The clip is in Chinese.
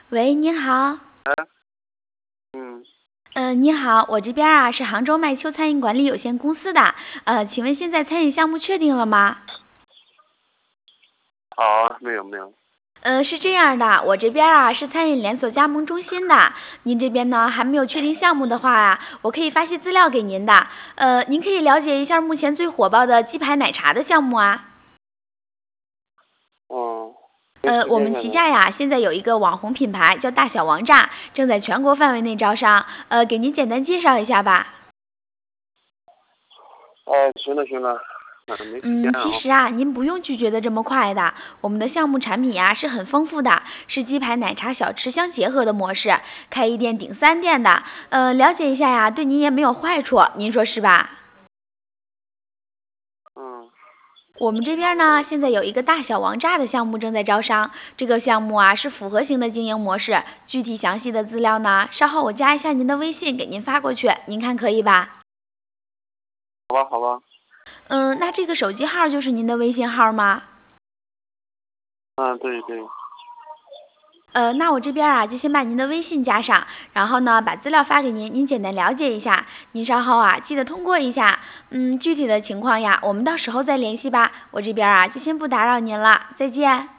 喂，您好。 嗯， 你好，我这边啊是杭州麦秋餐饮管理有限公司的。请问现在餐饮项目确定了吗？ 好，没有。 是这样的，我这边啊是餐饮连锁加盟中心的。您这边呢还没有确定项目的话啊，我可以发些资料给您的。您可以了解一下目前最火爆的鸡排奶茶的项目啊。 嗯，可以推我们荐一下吗？ 旗下呀，现在有一个网红品牌叫大小王炸，正在全国范围内招商。给您简单介绍一下吧。 哦，行了，没时间啊。 其实啊，您不用拒绝的这么快的。我们的项目产品呀是很丰富的，是鸡排、奶茶、小吃相结合的模式，开一店顶三店的。了解一下呀，对您也没有坏处，您说是吧？ 嗯， 我们这边呢，现在有一个大小王炸的项目正在招商，这个项目啊是复合型的经营模式，具体详细的资料呢，稍后我加一下您的微信给您发过去，您看可以吧？ 好吧。 那这个手机号就是您的微信号吗？ 嗯，对。 那我这边啊就先把您的微信加上，然后呢把资料发给您，您简单了解一下。您稍后啊记得通过一下。具体的情况呀，我们到时候再联系吧。我这边啊就先不打扰您了，再见。